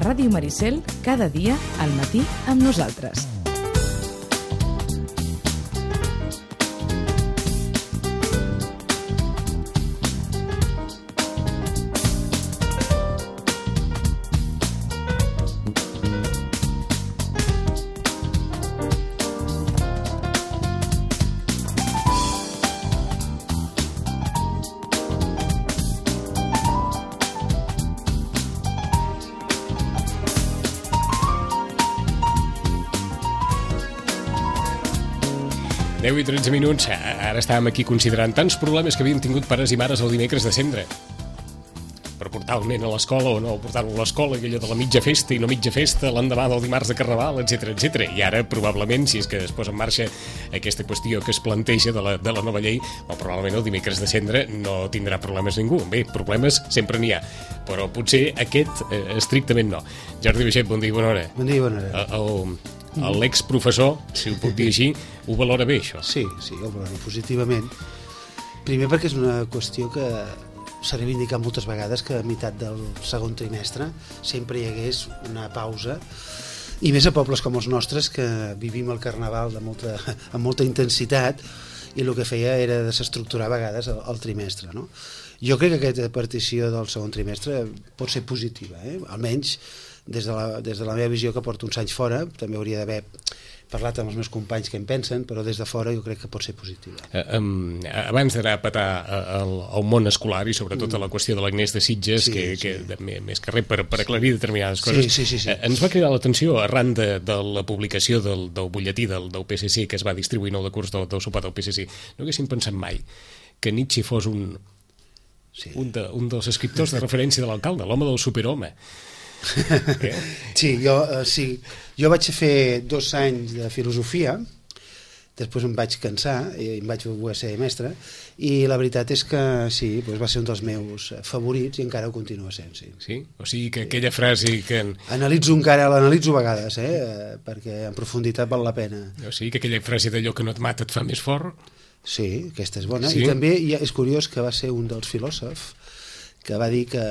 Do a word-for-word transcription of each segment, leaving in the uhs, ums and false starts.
A Ràdio Maricel, cada dia al matí amb nosaltres. deu i tretze minuts, ara estàvem aquí considerant tants problemes que havien tingut pares i mares el dimecres de cendre per portar el nen a l'escola o no portar-lo a l'escola, aquella de la mitja festa i no mitja festa, l'endemà del dimarts de Carnaval, etcètera, etcètera. I ara, probablement, si és que es posa en marxa aquesta qüestió que es planteja de la, de la nova llei, o probablement el dimecres de cendre no tindrà problemes ningú. Bé, problemes sempre n'hi ha, però potser aquest eh, estrictament no. Jordi Baixet, bon dia i bona hora. Bon dia i bona hora. El, el, l'exprofessor, si ho puc dir així, ho valora bé, això? Sí, sí, ho valora positivament. Primer perquè és una qüestió que s'ha reivindicat moltes vegades, que a meitat del segon trimestre sempre hi hagués una pausa, i més a pobles com els nostres, que vivim el Carnaval de molta, amb molta intensitat, i el que feia era desestructurar a vegades el, el trimestre, no? Jo crec que aquesta partició del segon trimestre pot ser positiva, eh? Almenys des de, la, des de la meva visió, que porto uns anys fora, també hauria d'haver parlat amb els meus companys què en pensen, però des de fora jo crec que pot ser positiva. Uh, um, abans d'anar a petar el, el món escolar i sobretot mm. a la qüestió de l'Agnès de Sitges, sí, que, sí. que de, més que res per, per aclarir determinades coses, sí, sí, sí, sí. Uh, ens va cridar l'atenció arran de, de la publicació del, del butlletí del, del P S C, que es va distribuir en el decurs del, del sopar del P S C. No haguéssim pensat mai que Nietzsche fos un, sí. un, de, un dels escriptors de referència de l'alcalde, l'home del superhome. Eh? Sí, jo, uh, sí, jo vaig fer dos anys de filosofia, després em vaig cansar i em vaig voler ser mestre, i la veritat és que sí, doncs va ser un dels meus favorits i encara ho continua sent, sí. Sí? O sigui que aquella frase que... Analitzo encara, l'analitzo a vegades, eh? Perquè en profunditat val la pena. O sigui que aquella frase d'allò que no et mata et fa més fort? Sí, aquesta és bona. Sí? I també és curiós que va ser un dels filòsofs que va dir que...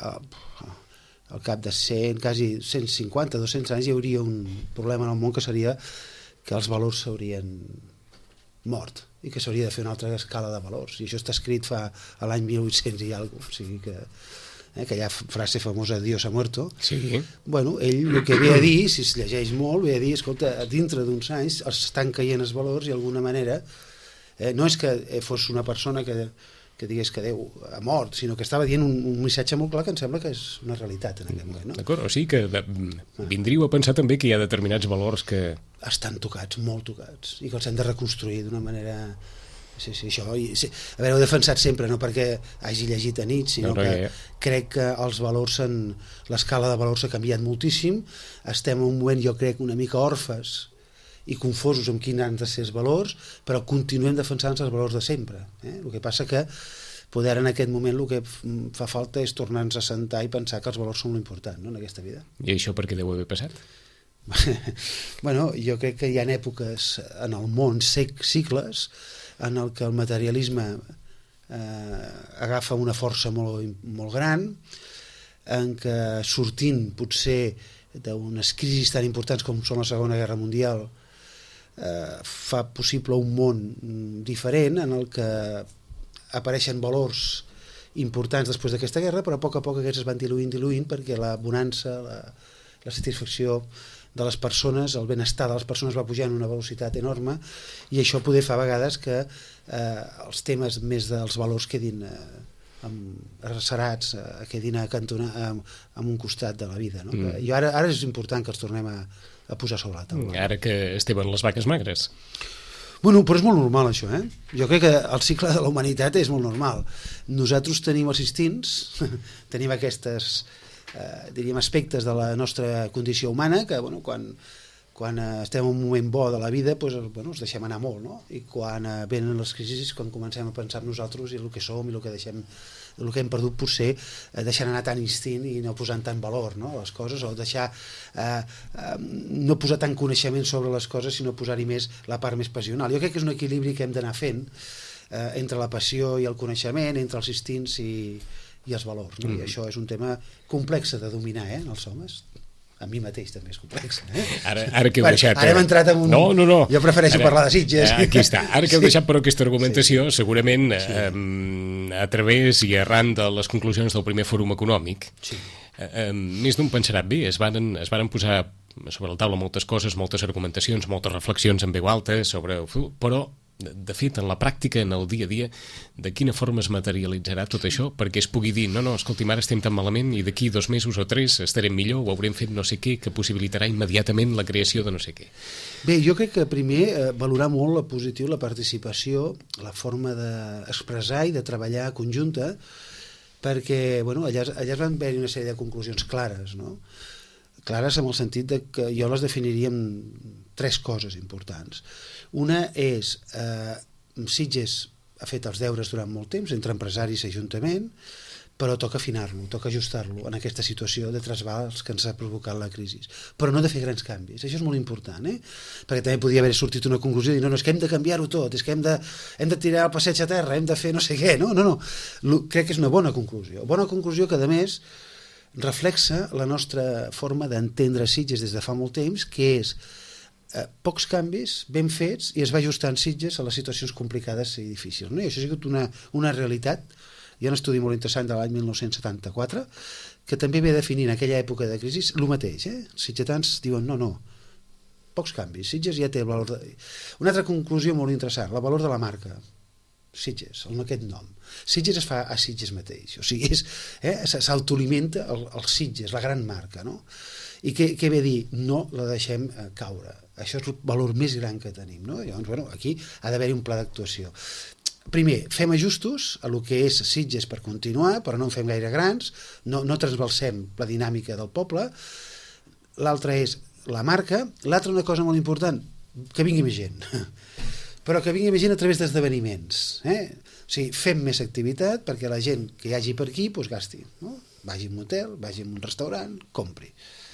al cap de cent, quasi cent cinquanta, dos-cents anys hi hauria un problema en el món, que seria que els valors s'haurien mort i que s'hauria de fer una altra escala de valors, i això està escrit fa a l'any mil vuit-cents i alguna cosa, o sigui que eh, aquella frase famosa Dios ha muerto. Sí. Bueno, ell el que ve a dir, si es llegeix molt, ve a dir, escolta, dintre d'uns anys els estan caient els valors i d'alguna manera eh, no és que fos una persona que que digués que Déu ha mort, sinó que estava dient un, un missatge molt clar que em sembla que és una realitat en aquest moment, no? D'acord, o sigui que de, vindríeu a pensar també que hi ha determinats valors que... estan tocats, molt tocats, i que els hem de reconstruir d'una manera... Sí, sí, això... I, sí, a veure, ho he defensat sempre, no perquè hagi llegit a Nietzsche, sinó no, no, que ja. crec que els valors en... l'escala de valors ha canviat moltíssim, estem en un moment, jo crec, una mica orfes i confosos amb quins han de ser els valors, però continuem defensant els valors de sempre. Eh? El que passa que poder en aquest moment el que fa falta és tornar-nos a sentar i pensar que els valors són l'important, no?, en aquesta vida. I això per què deu haver passat? Bueno, jo crec que hi ha èpoques en el món, cicles, en el que el materialisme eh, agafa una força molt, molt gran, en què sortint potser d'unes crisis tan importants com són la Segona Guerra Mundial, Eh, fa possible un món diferent en el que apareixen valors importants després d'aquesta guerra, però a poc a poc aquests es van diluint, diluint, perquè la bonança, la, la satisfacció de les persones, el benestar de les persones va pujar en una velocitat enorme, i això poder fa a vegades que eh, els temes més dels valors quedin eh, arrecerats, eh, quedin a cantonar, eh, en un costat de la vida, no? Mm. I ara, ara és important que els tornem a a posar sobre la taula. Ara que esteven les vaques magres. Bueno, però és molt normal això, eh? Jo crec que el cicle de la humanitat és molt normal. Nosaltres tenim els instints, tenim aquestes, eh, diríem, aspectes de la nostra condició humana, que, bueno, quan, quan estem en un moment bo de la vida, doncs, bueno, els deixem anar molt, no? I quan eh, venen les crisis, quan comencem a pensar en nosaltres i el que som i el que deixem, el que hem perdut, potser eh, deixant anar tant instint i no posant tant valor, no?, a les coses, o deixar eh, eh, no posar tant coneixement sobre les coses, sinó posar-hi més la part més passional. Jo crec que és un equilibri que hem d'anar fent eh, entre la passió i el coneixement, entre els instints i, i els valors, no? Mm. I això és un tema complex de dominar, eh, en els homes. A mi mateix també és complex. Eh? Ara, ara que heu bueno, deixat... Ara hem entrat en un... No, no, no. Jo prefereixo ara, parlar de Sitges. Aquí està. Ara que heu sí. deixat però aquesta argumentació, sí. segurament sí. eh, a través i arran de les conclusions del primer fòrum econòmic, sí. eh, més d'un pensarà bé, es varen, es varen posar sobre la taula moltes coses, moltes argumentacions, moltes reflexions en veu alta sobre... Però, de fet, en la pràctica, en el dia a dia, de quina forma es materialitzarà tot això perquè es pugui dir, no, no, escolti'm, ara estem tan malament i d'aquí dos mesos o tres estarem millor o haurem fet no sé què que possibilitarà immediatament la creació de no sé què. Bé, jo crec que primer eh, valorar molt la positiu la participació, la forma d'expressar i de treballar conjunta, perquè bueno, allà, allà es van haver-hi una sèrie de conclusions clares, no? Clares en el sentit de que jo les definiria en tres coses importants. Una és, eh, Sitges ha fet els deures durant molt temps, entre empresaris i ajuntament, però toca afinar-lo, toca ajustar-lo en aquesta situació de trasbals que ens ha provocat la crisi. Però no de fer grans canvis, això és molt important, eh? Perquè també podria haver sortit una conclusió i dir, no, no, és que hem de canviar-ho tot, és que hem de, hem de tirar el passeig a terra, hem de fer no sé què, no, no, no. Crec que és una bona conclusió. Bona conclusió que, a més, reflexa la nostra forma d'entendre Sitges des de fa molt temps, que és eh, pocs canvis, ben fets, i es va ajustant Sitges a les situacions complicades i difícils. No? I això ha sigut una, una realitat. Hi ha un estudi molt interessant de l'any mil nou-cents setanta-quatre que també ve a definir en aquella època de crisi el mateix. Eh? Els sitgetans diuen no, no, pocs canvis. Sitges ja té el valor de... Una altra conclusió molt interessant, el valor de la marca. Sitges, el, aquest nom. Sitges es fa a Sitges mateix, o sigui, eh, s'autoalimenta el, el Sitges, la gran marca, no? I què, què ve a dir? No la deixem eh, caure. Això és el valor més gran que tenim, no? Llavors, bueno, aquí ha d'haver-hi un pla d'actuació. Primer, fem ajustos a lo que és Sitges per continuar, però no en fem gaire grans, no, no transbalsem la dinàmica del poble. L'altra és la marca. L'altra, una cosa molt important, que vingui més gent. Però que vingui més gent a través d'esdeveniments. Eh? O sigui, fem més activitat perquè la gent que hi hagi per aquí doncs gasti. No? Vagi a un hotel, vagi a un restaurant, compri.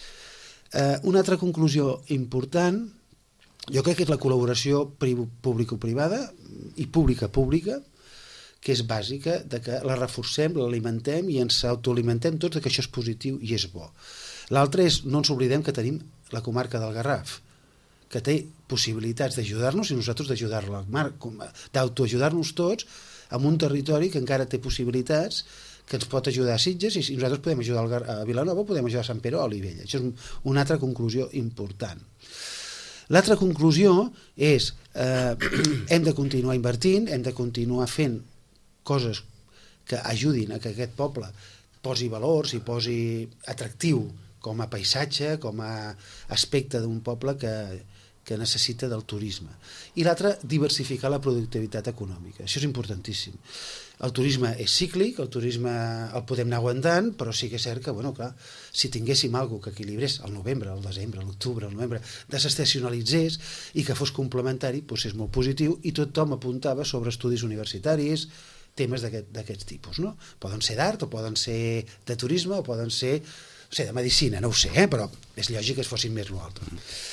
Eh, una altra conclusió important, jo crec que és la col·laboració público-privada i pública-pública, que és bàsica, de que la reforcem, l'alimentem i ens autoalimentem tots que això és positiu i és bo. L'altre és, no ens oblidem que tenim la comarca del Garraf, que té possibilitats d'ajudar-nos i nosaltres d'ajudar-la, d'autoajudar-nos tots en un territori que encara té possibilitats que ens pot ajudar a Sitges i nosaltres podem ajudar a Vilanova, podem ajudar a Sant Pere o a Olivella. Això és una altra conclusió important. L'altra conclusió és eh, hem de continuar invertint, hem de continuar fent coses que ajudin a que aquest poble posi valors i posi atractiu com a paisatge, com a aspecte d'un poble que que necessita del turisme. I l'altre, diversificar la productivitat econòmica. Això és importantíssim. El turisme és cíclic, el turisme el podem anar aguantant, però sí que és cert que, bueno, clar, si tinguéssim alguna que equilibrés el novembre, el desembre, l'octubre, el novembre, desestacionalitzés i que fos complementari, doncs és molt positiu i tothom apuntava sobre estudis universitaris, temes d'aquests tipus, no? Poden ser d'art, o poden ser de turisme, o poden ser, no sé, de medicina, no ho sé, eh? Però és lògic que es fossin més l'altre.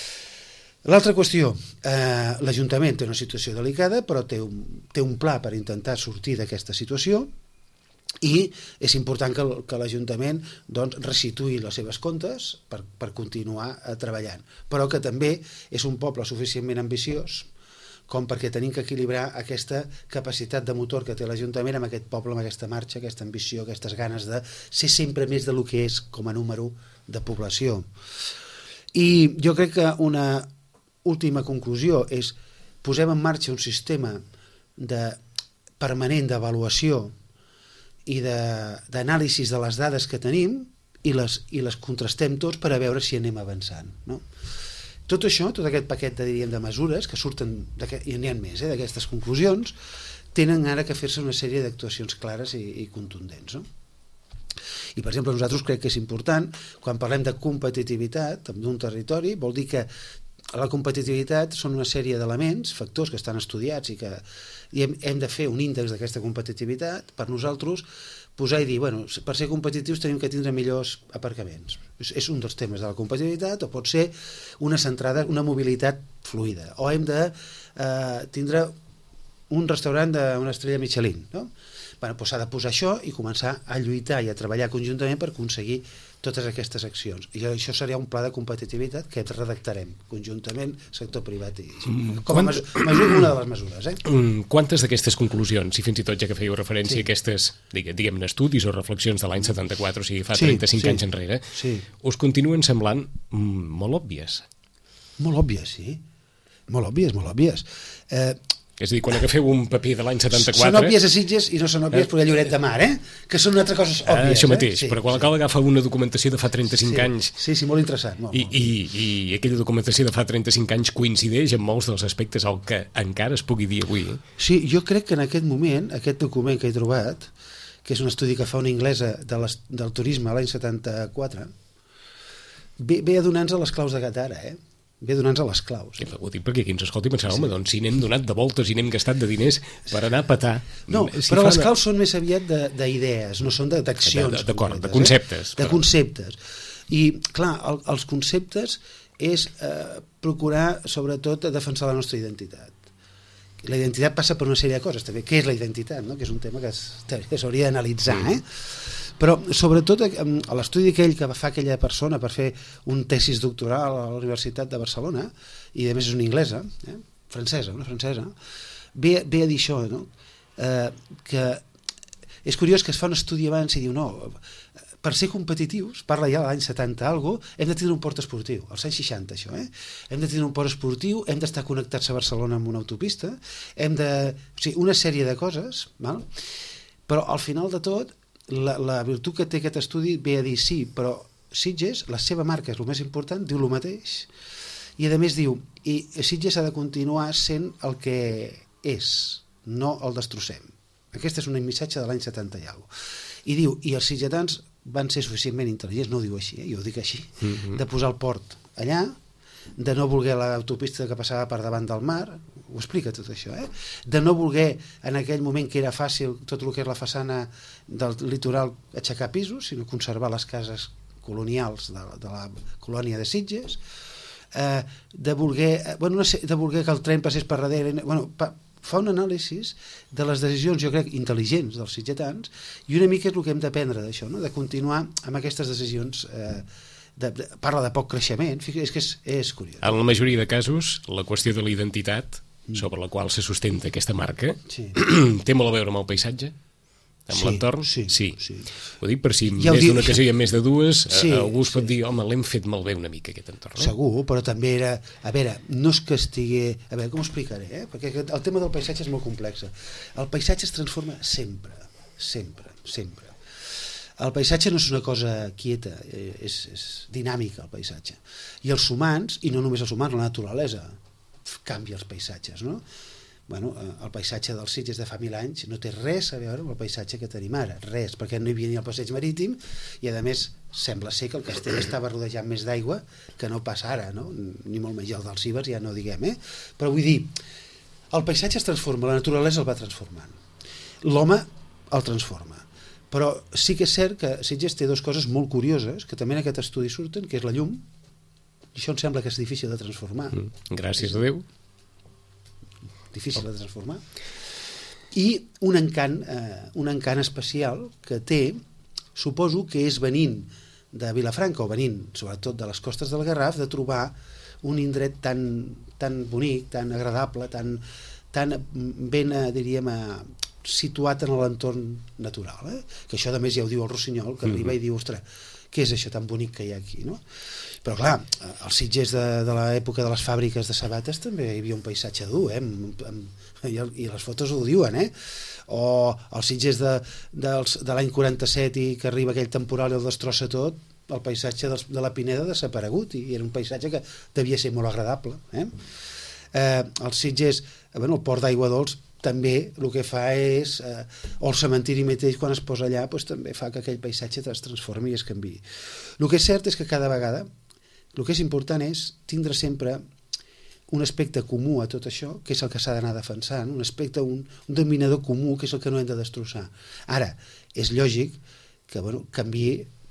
L'altra qüestió, eh, l'Ajuntament té una situació delicada, però té un, té un pla per intentar sortir d'aquesta situació i és important que, que l'Ajuntament doncs, restituï les seves comptes per, per continuar eh, treballant, però que també és un poble suficientment ambiciós com perquè tenim que equilibrar aquesta capacitat de motor que té l'Ajuntament amb aquest poble, amb aquesta marxa, aquesta ambició, aquestes ganes de ser sempre més del que és com a número de població. I jo crec que una última conclusió és posem en marxa un sistema de permanent d'avaluació i d'anàlisi de, de les dades que tenim i les, i les contrastem tots per a veure si anem avançant, no? Tot això, tot aquest paquet de, diríem, de mesures que surten, i n'hi ha més, eh, d'aquestes conclusions, tenen ara que fer-se una sèrie d'actuacions clares i, i contundents, no? I, per exemple, nosaltres crec que és important, quan parlem de competitivitat d'un territori, vol dir que la competitivitat són una sèrie d'elements, factors que estan estudiats i que i hem, hem de fer un índex d'aquesta competitivitat per nosaltres posar i dir, bueno, per ser competitius tenim que tindre millors aparcaments. És, és un dels temes de la competitivitat, o pot ser una centrada, una mobilitat fluida, o hem de eh, tindre un restaurant d'una estrella Michelin, no? bueno, doncs s'ha de posar això i començar a lluitar i a treballar conjuntament per aconseguir totes aquestes accions. I això seria un pla de competitivitat que redactarem conjuntament, sector privat i... Mm, com a mesura, mesura, una de les mesures. Eh? Mm, quantes d'aquestes conclusions, i fins i tot ja que fèieu referència Sí. a aquestes, diguem, estudis o reflexions de l'any setanta-quatre, o sigui, fa Sí, trenta-cinc sí. anys enrere, Sí. us continuen semblant mm, molt òbvies? Molt òbvies, sí. Molt òbvies, molt òbvies. Eh, És a dir, quan agafeu un paper de l'any setanta-quatre... Són òbvies a Sitges i no són òbvies per a Lloret de Mar, eh? Que són una altra cosa Ah, òbvies. això mateix, eh? sí, però quan sí. cal agafar una documentació de fa trenta-cinc sí, anys Sí, sí, molt interessant. Molt, i, molt. i, i aquella documentació de fa trenta-cinc anys coincideix amb molts dels aspectes al que encara es pugui dir avui. Sí, jo crec que en aquest moment, aquest document que he trobat, que és un estudi que fa una anglesa de les, del turisme l'any setanta-quatre, ve, ve a donar-nos les claus de Gatara, eh? Ve a donar-nos les claus. Eh? Ho dic perquè aquí ens escolti i pensava, home, doncs si n'hem donat de voltes i n'hem gastat de diners per anar a petar... No, si però fa les una- claus són més aviat de- d'idees, no són de- d'accions. De- de- d'acord, de concretes, conceptes, Eh? De però- conceptes. I, clar, el, els conceptes és eh, procurar, sobretot, defensar la nostra identitat. La identitat passa per una sèrie de coses, també. Què és la identitat? No? Que és un tema que es- que s'hauria d'analitzar, eh? Però, sobretot, eh, a l'estudi aquell que va fer aquella persona per fer un tesis doctoral a la Universitat de Barcelona, i a més és una inglesa, eh? francesa, una francesa, ve, ve a dir això, no? eh, que és curiós que es fa un estudi abans i diu, no, per ser competitius, parla ja de l'any setanta algo, hem de tenir un port esportiu, als anys seixanta això, eh? Hem de tenir un port esportiu, hem d'estar connectats a Barcelona amb una autopista, hem de... O sigui, una sèrie de coses, val? Però al final de tot, la, la virtut que té aquest estudi ve a dir sí, però Sitges, la seva marca és el més important, diu el mateix, i a més diu, i Sitges ha de continuar sent el que és, no el destrossem. Aquest és un missatge de l'any setanta i alguna cosa. I diu, i els sitgetans van ser suficientment intel·ligents, no ho diu així, eh? Jo ho dic així, Mhm. de posar el port allà, de no voler l'autopista que passava per davant del mar, ho explica tot això, eh? De no voler en aquell moment que era fàcil tot el que és la façana del litoral aixecar pisos, sinó conservar les cases colonials de, de la colònia de Sitges, eh, de, voler, eh, bueno, no sé, de voler que el tren passés per darrere, bueno, pa, fa un anàlisi de les decisions, jo crec, intel·ligents dels sitgetans, i una mica és el que hem d'aprendre d'això, no? De continuar amb aquestes decisions. eh, de, de, parla de poc creixement, fica, és que és, és curiós. En la majoria de casos, la qüestió de la identitat, sobre la qual se sustenta aquesta marca, Sí. té molt a veure amb el paisatge? Amb Sí, l'entorn? sí, sí. sí. Ho dic per si en Ja ho més dic- d'una ocasió i en més de dues, Sí, sí, algú es pot sí. dir, home, l'hem fet malbé una mica, aquest entorn. Eh? Segur, però també era... A veure, no és que estigui... A veure, com ho explicaré, eh? Perquè aquest- el tema del paisatge és molt complex. El paisatge es transforma sempre, sempre, sempre. El paisatge no és una cosa quieta, eh, és, és dinàmica, el paisatge. I els humans, i no només els humans, la naturalesa canvia els paisatges, no? Bueno, eh, el paisatge dels Sitges de fa mil anys no té res a veure amb el paisatge que tenim ara, res, perquè no hi havia ni el passeig marítim i a més sembla ser que el castell estava rodejant més d'aigua que no passa ara, no? Ni molt menys el dels Cibers, ja no diguem, eh? Però vull dir, el paisatge es transforma, la naturalesa el va transformant, l'home el transforma, però sí que és cert que Sitges té dues coses molt curioses que també en aquest estudi surten, que és la llum, i això em sembla que és difícil de transformar, Mm, gràcies a Déu. difícil de transformar, i un encant, eh, un encant especial que té, suposo que és venint de Vilafranca o venint sobretot de les costes del Garraf, de trobar un indret tan, tan bonic, tan agradable, tan, tan ben, eh, diríem, eh, situat en l'entorn natural, eh? Que això a més ja ho diu el Rossinyol, que arriba i diu, ostres, què és això tan bonic que hi ha aquí, no? Però clar, als Sitges de, de l'època de les fàbriques de sabates també hi havia un paisatge dur, eh? Amb, amb, i, el, i les fotos ho diuen, eh? O els Sitges de, dels, de l'any quaranta-set i que arriba aquell temporal i el destrossa tot, el paisatge dels, de la Pineda ha desaparegut i era un paisatge que devia ser molt agradable, eh? Eh, els Sitges, bueno, el port d'Aigua Dols també el que fa és, eh, o el cementiri mateix quan es posa allà, doncs, també fa que aquell paisatge es transformi i es canvi. El que és cert és que cada vegada el que és important és tindre sempre un aspecte comú a tot això, que és el que s'ha d'anar defensant, un aspecte, un, un denominador comú, que és el que no hem de destrossar. Ara, és lògic que bueno, canviï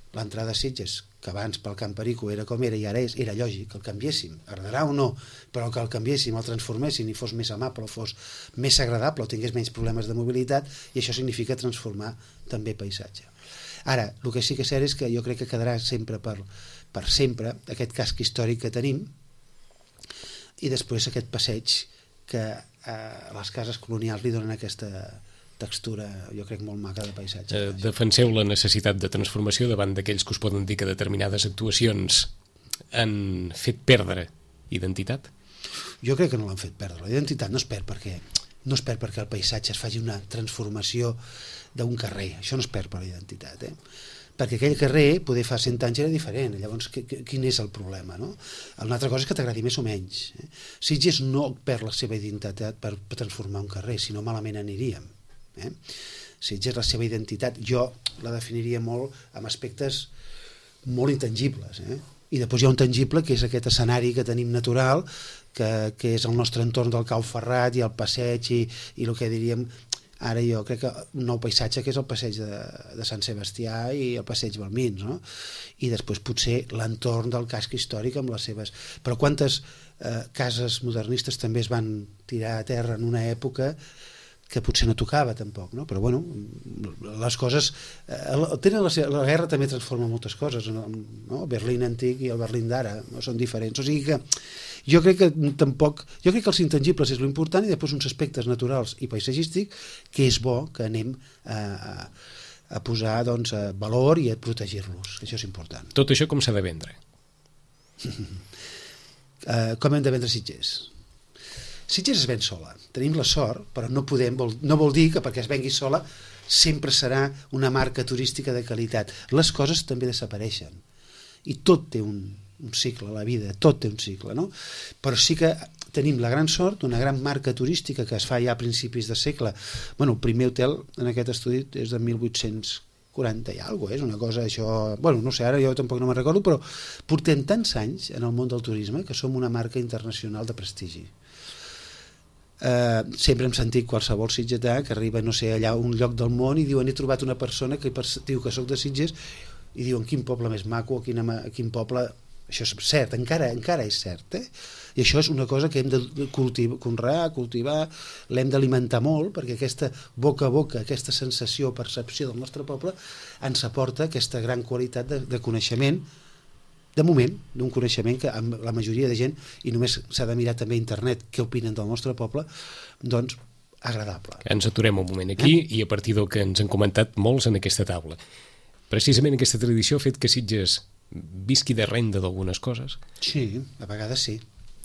l'entrada a Sitges, que abans pel Camp Perico era com era i ara és, era lògic que el canviéssim, agradarà o no, però que el canviéssim, el transforméssim i fos més amable, o fos més agradable o tingués menys problemes de mobilitat, i això significa transformar també paisatge. Ara, el que sí que és cert és que jo crec que quedarà sempre per, per sempre aquest casc històric que tenim i després aquest passeig que a les cases colonials li donen aquesta textura, jo crec, molt maca de paisatge. Eh, defenseu la necessitat de transformació davant d'aquells que us poden dir que determinades actuacions han fet perdre identitat? Jo crec que no l'han fet perdre. La identitat no es perd perquè, no es perd perquè el paisatge es faci una transformació d'un carrer. Això no es perd per la identitat, eh? Perquè aquell carrer, poder fa cent anys era diferent. Llavors, quin és el problema, no? Una altra cosa és que t'agradi més o menys. Eh? Sitges no perd la seva identitat per transformar un carrer, sinó malament aniríem. Eh? Sitges, la seva identitat, jo la definiria molt amb aspectes molt intangibles, eh? I després hi ha un tangible que és aquest escenari que tenim natural, que, que és el nostre entorn del Cau Ferrat i el passeig i, i el que diríem ara jo crec que un nou paisatge que és el passeig de, de Sant Sebastià i el passeig Balmins, no? I després potser l'entorn del casc històric amb les seves... Però quantes eh, cases modernistes també es van tirar a terra en una època que potser no tocava tampoc, no? Però bueno, les coses eh, tenen la, la guerra també transforma moltes coses, no? El Berlín antic i el Berlín d'ara no? Són diferents, o sigui que jo crec que tampoc, jo crec que els intangibles és l'important i després uns aspectes naturals i paisatgístics que és bo que anem a, a, a posar doncs, a valor i a protegir-los, això és important. Tot això com s'ha de vendre? uh, com hem de vendre Sitges? Sitges es ven sola, tenim la sort, però no podem, vol, no vol dir que perquè es vengui sola sempre serà una marca turística de qualitat. Les coses també desapareixen i tot té un, un cicle, la vida, tot té un cicle, no? Però sí que tenim la gran sort d'una gran marca turística que es fa ja a principis de segle. Bueno, el primer hotel en aquest estudi és de mil vuit-cents quaranta i alguna cosa, és una cosa això... Bueno, no sé, ara jo tampoc no me'n recordo, però portem tants anys en el món del turisme que som una marca internacional de prestigi. Uh, sempre hem sentit qualsevol sitgetà que arriba, no sé, allà a un lloc del món i diuen he trobat una persona que diu que soc de Sitges i diuen quin poble més maco, quin, quin poble... Això és cert, encara, encara és cert, eh? I això és una cosa que hem de cultivar, conrear, cultivar, l'hem d'alimentar molt perquè aquesta boca a boca, aquesta sensació, percepció del nostre poble ens aporta aquesta gran qualitat de, de coneixement, de moment, d'un coneixement que amb la majoria de gent, i només s'ha de mirar també a internet què opinen del nostre poble, doncs agradable. Ens aturem un moment aquí eh? I a partir del que ens han comentat molts en aquesta taula. Precisament aquesta tradició ha fet que Sitges visqui de renda d'algunes coses? Sí, a vegades sí.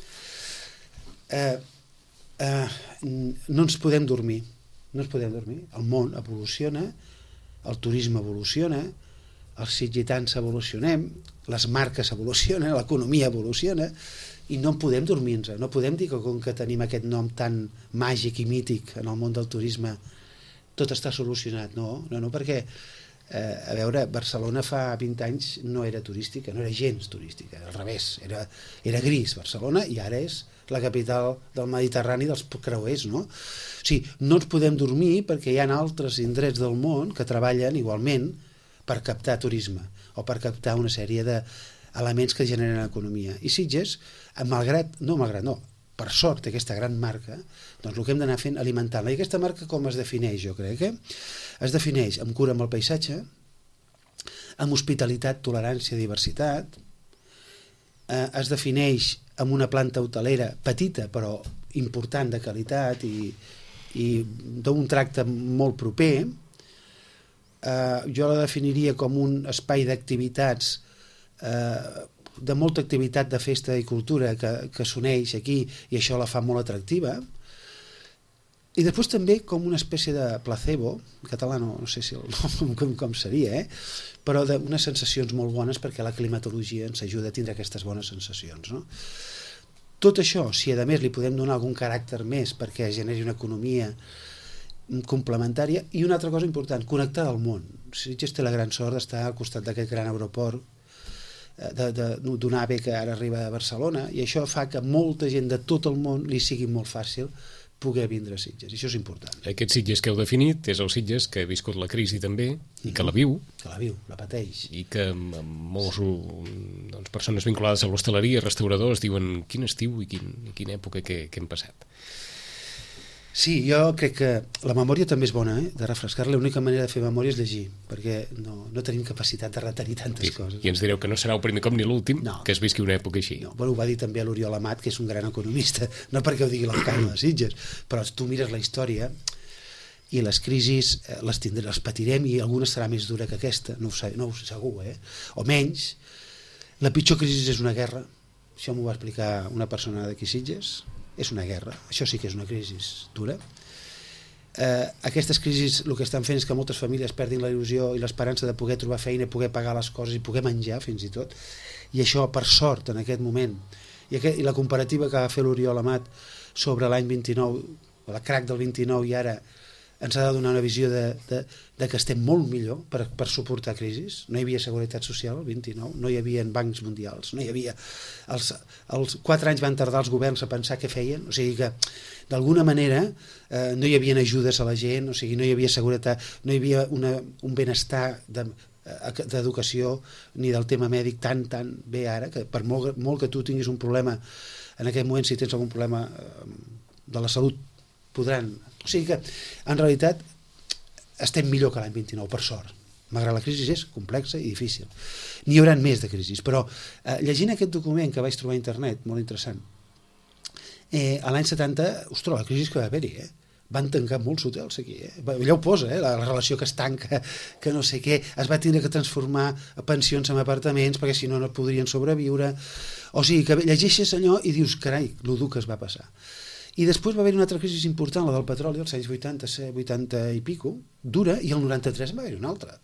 Eh, eh, no ens podem dormir, no ens podem dormir. El món evoluciona, el turisme evoluciona, els sitgetans evolucionem, les marques evolucionen, l'economia evoluciona i no podem dormir-nos, no podem dir que com que tenim aquest nom tan màgic i mític en el món del turisme tot està solucionat, no, no, no perquè eh, a veure, Barcelona fa vint anys no era turística, no era gens turística, al revés, era, era gris Barcelona i ara és la capital del Mediterrani dels creuers, no? O sigui, no ens podem dormir perquè hi ha altres indrets del món que treballen igualment per captar turisme o per captar una sèrie d'elements que generen economia. I Sitges, malgrat, no malgrat, no, per sort aquesta gran marca, doncs el que hem d'anar fent alimentant-la. I aquesta marca com es defineix, jo crec, eh? Es defineix amb cura amb el paisatge, amb hospitalitat, tolerància, diversitat, eh, es defineix amb una planta hotelera petita però important de qualitat i, i d'un tracte molt proper. Uh, jo la definiria com un espai d'activitats uh, de molta activitat de festa i cultura que, que s'uneix aquí i això la fa molt atractiva i després també com una espècie de placebo en català no, no sé si el nom com, com seria eh? Però d'unes sensacions molt bones perquè la climatologia ens ajuda a tindre aquestes bones sensacions, no? Tot això, si a més li podem donar algun caràcter més perquè generi una economia complementària i una altra cosa important, connectar al món. Sitges té la gran sort d'estar al costat d'aquest gran aeroport d'un AVE que ara arriba a Barcelona i això fa que molta gent de tot el món li sigui molt fàcil poder vindre a Sitges, i això és important. Aquest Sitges que heu definit és el Sitges que ha viscut la crisi també i que la viu. Que la viu, la pateix. I que molts doncs, persones vinculades a l'hostaleria, restauradors, diuen quin estiu i, quin, i quina època que, que hem passat. Sí, jo crec que la memòria també és bona, eh? De refrescar-la. L'única manera de fer memòria és llegir, perquè no, no tenim capacitat de retenir tantes Sí, coses. I ens direu que no serà el primer cop ni l'últim no. que es visqui una època així. No, bueno, ho va dir també l'Oriol Amat, que és un gran economista, no perquè ho digui l'alcalde de Sitges, però tu mires la història i les crisis les, tindrem, les patirem i alguna serà més dura que aquesta, no ho sé, no ho sé segur, eh? O menys. La pitjor crisi és una guerra, això m'ho va explicar una persona d'aquí Sitges, és una guerra, això sí que és una crisi dura. Eh, aquestes crisis el que estan fent és que moltes famílies perdin la il·lusió i l'esperança de poder trobar feina, poder pagar les coses i poder menjar fins i tot, i això per sort en aquest moment, i, aquest, i la comparativa que va fer l'Oriol Amat sobre l'any vint-i-nou, la crac del vint-i-nou i ara, ens ha de donar una visió de, de, de que estem molt millor per, per suportar crisis. No hi havia seguretat social el vint-i-nou, no hi havia bancs mundials, no hi havia... Els, els quatre anys van tardar els governs a pensar què feien, o sigui que d'alguna manera eh, no hi havia ajudes a la gent, o sigui, no hi havia seguretat, no hi havia una, un benestar de, d'educació ni del tema mèdic tan, tan bé ara, que per molt, molt que tu tinguis un problema en aquest moment, si tens algun problema eh, de la salut, podran... O sigui que, en realitat, estem millor que l'any vint-i-nou, per sort. Malgrat la crisi és complexa i difícil. N'hi haurà més de crisis, però eh, llegint aquest document que vaig trobar a internet, molt interessant, eh, a l'any setanta, ostres, la crisi que va haver-hi, eh? Van tancar molts hotels aquí, eh? Allà ho posa, eh? La relació que es tanca, que no sé què, es va tindre que transformar pensions en apartaments perquè si no no podrien sobreviure, o sigui que llegeixes allò i dius, carai, lo dur que es va passar. I després va haver una altra crisi important, la del petroli, als anys vuitanta, vuitanta i pico, dura, i el noranta-tres va haver una altra.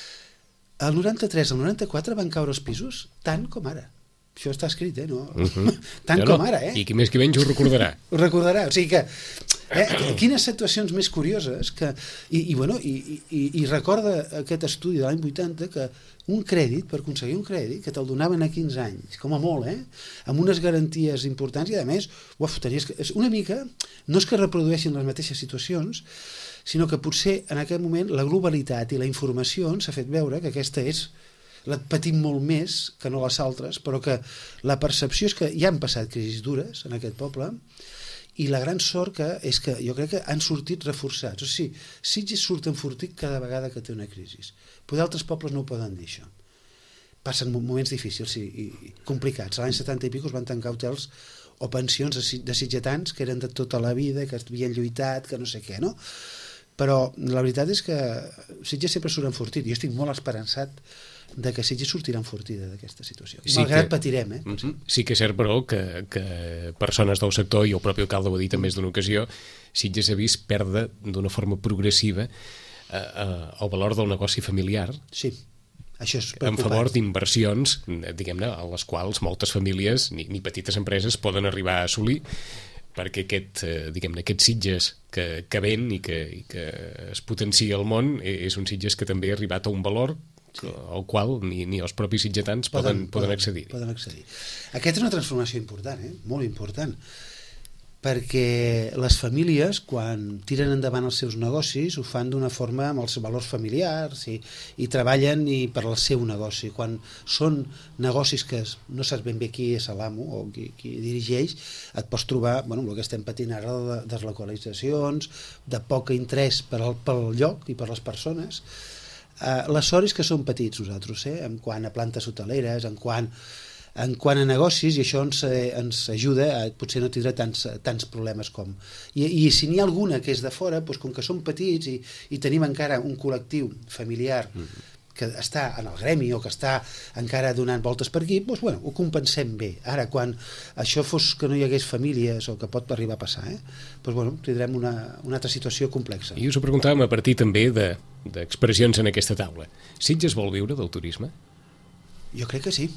El noranta-tres, el noranta-quatre van caure els pisos tant com ara. Això està escrit, eh? No? Uh-huh. Tant no, com ara, eh? I qui més qui menys ho recordarà. Ho recordarà, o sigui que... Eh, quines situacions més curioses que... I, i, bueno, i, i, i recorda aquest estudi de l'any vuitanta que un crèdit, per aconseguir un crèdit, que te'l donaven a quinze anys, com a molt, eh? Amb unes garanties importants i, a més, uf, tenies que... una mica, no és que reprodueixin les mateixes situacions, sinó que potser en aquest moment la globalitat i la informació ens ha fet veure que aquesta és... la patim molt més que no les altres, però que la percepció és que ja han passat crisis dures en aquest poble i la gran sort que és que jo crec que han sortit reforçats. O sigui, Sitges surt enfortit cada vegada que té una crisi. Però d'altres pobles no ho poden dir, això. Passen moments difícils i, i complicats. A l'any setanta i pico es van tancar hotels o pensions de sitgetans que eren de tota la vida, que havien lluitat, que no sé què, no? Però la veritat és que Sitges sempre surt enfortit. Jo estic molt esperançat de que Sitges sortirà enfortida d'aquesta situació. Sí, malgrat que patirem, eh? Mm-hmm. Sí que és cert, però, que, que persones del sector, i el propi alcalde ho ha dit en més d'una ocasió, Sitges ha vist perdre d'una forma progressiva eh, eh, el valor del negoci familiar. Sí, això és preocupant. En favor d'inversions, diguem-ne, a les quals moltes famílies, ni, ni petites empreses, poden arribar a assolir, perquè aquest, eh, diguem-ne, aquest Sitges que, que ven i que, i que es potencia al món és un Sitges que també ha arribat a un valor sí. al qual ni, ni els propis sitgetans poden, poden, poden accedir. Poden accedir. Aquesta és una transformació important, eh? Molt important, perquè les famílies, quan tiren endavant els seus negocis, ho fan d'una forma amb els valors familiars i, i treballen i per al seu negoci. Quan són negocis que no saps ben bé qui és l'amo o qui, qui dirigeix, et pots trobar, bueno, el que estem patint ara, de deslocalitzacions, de poc interès per al, pel lloc i per les persones. Uh, la sort és que som petits nosaltres, eh? En quant a plantes hoteleres, en quant, en quant a negocis, i això ens, eh, ens ajuda a potser no tindre tants, tants problemes com... I, i si n'hi ha alguna que és de fora, doncs com que som petits i, i tenim encara un col·lectiu familiar que està en el gremi o que està encara donant voltes per aquí, doncs, bueno, ho compensem bé. Ara, quan això fos que no hi hagués famílies o que pot arribar a passar, eh? doncs, bueno, tindrem una, una altra situació complexa. I us ho preguntàvem a partir també de, d'expressions en aquesta taula. Sitges vol viure del turisme? Jo crec que sí.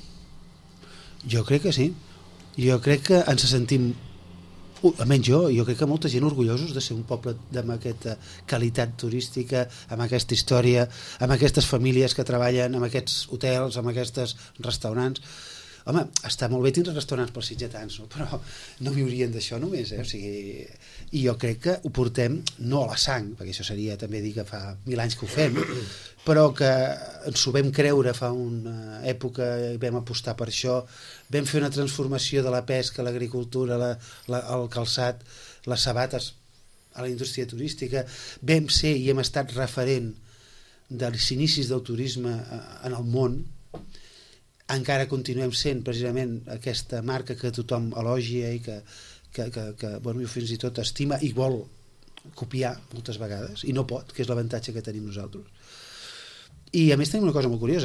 Jo crec que sí. Jo crec que ens sentim, almenys jo, jo crec que molta gent orgullosos de ser un poble amb aquesta qualitat turística, amb aquesta història, amb aquestes famílies que treballen, amb aquests hotels, amb aquests restaurants. home, està molt bé tindre restaurants pels sitgetans, no? Però no viurien d'això només, eh? O sigui, i jo crec que ho portem no a la sang, perquè això seria també dir que fa mil anys que ho fem, però que ens ho vam creure fa una època i vam apostar per això, vam fer una transformació de la pesca, l'agricultura, la, la, el calçat, les sabates a la indústria turística, vam ser i hem estat referent dels inicis del turisme en el món, encara continuem sent precisament aquesta marca que tothom elogia i que, que, que, que bueno, fins i tot estima i vol copiar moltes vegades, i no pot, que és l'avantatge que tenim nosaltres. I a més tenim una cosa molt curiosa.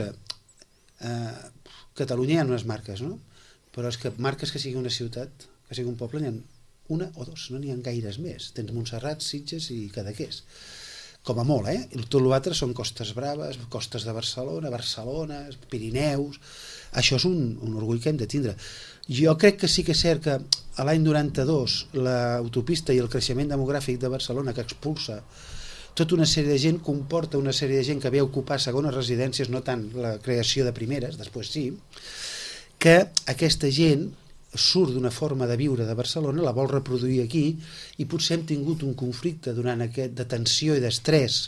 Eh, Catalunya hi ha unes marques, no? Però és que marques que sigui una ciutat, que sigui un poble, n'hi ha una o dos, no n'hi ha gaires més. Tens Montserrat, Sitges i Cadaqués. Com a molt, eh? I tot l'altre són Costes Braves, Costes de Barcelona, Barcelona, Pirineus. Això és un, un orgull que hem de tindre. Jo crec que sí que és cert que a l'any noranta-dos l'autopista i el creixement demogràfic de Barcelona, que expulsa tota una sèrie de gent, comporta una sèrie de gent que ve a ocupar segones residències, no tant la creació de primeres, després sí, que aquesta gent surt d'una forma de viure de Barcelona, la vol reproduir aquí, i potser hem tingut un conflicte durant aquest de tensió i d'estrès